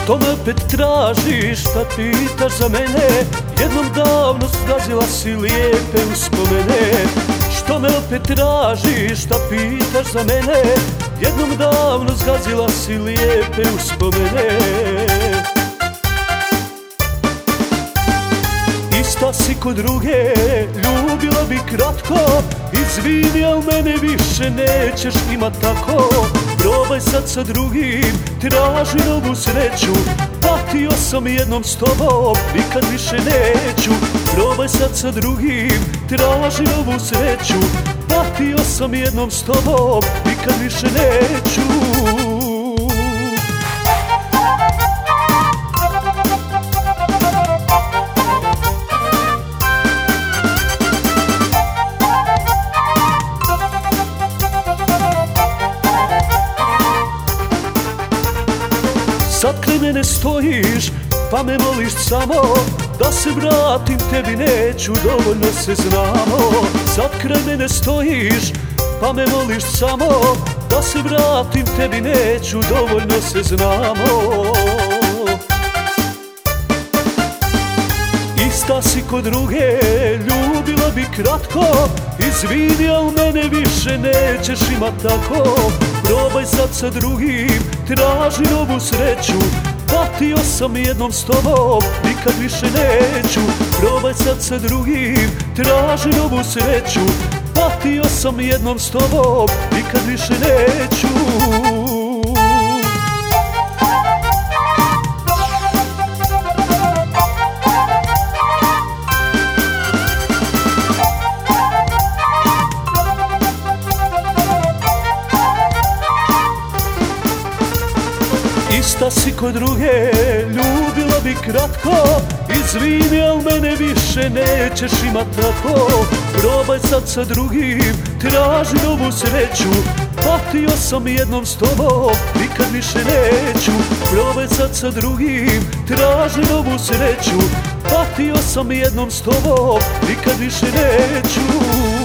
Što me opet tražiš, šta pitaš za mene? Jednom davno zgazila si lijepe uspomene. Što me opet tražiš, šta pitaš za mene? Jednom davno zgazila si lijepe uspomene. Ista si ko druge, ljubila bi kratko. Izvini, al mene više nećeš imat tako. Probaj sad sa drugim, traži novu sreću. Patio sam jednom s tobom, nikad više neću. Probaj sad sa drugim, traži novu sreću. Patio sam jednom s tobom, nikad više neću. Sad kraj mene stojiš, pa me moliš samo da se vratim, tebi neću, dovoljno se znamo. Sad kraj mene stojiš, pa me moliš samo da se vratim, tebi neću, dovoljno se znamo. Ista si ko druge, ljubila bi kratko. Izvini, al mene više nećeš imat tako. Probaj sad sa drugim, traži novu sreću. Patio sam jednom s tobom, nikad više neću. Probaj sad sa drugim, traži novu sreću. Patio sam jednom s tobom, nikad više neću. Ista si ko druge, ljubila bi kratko. Izvini, al mene više nećeš imat tako. Probaj sad sa drugim, traži novu sreću. Patio sam jednom s tobom, nikad više neću. Probaj sad sa drugim, traži novu sreću. Patio sam jednom s tobom, nikad više neću.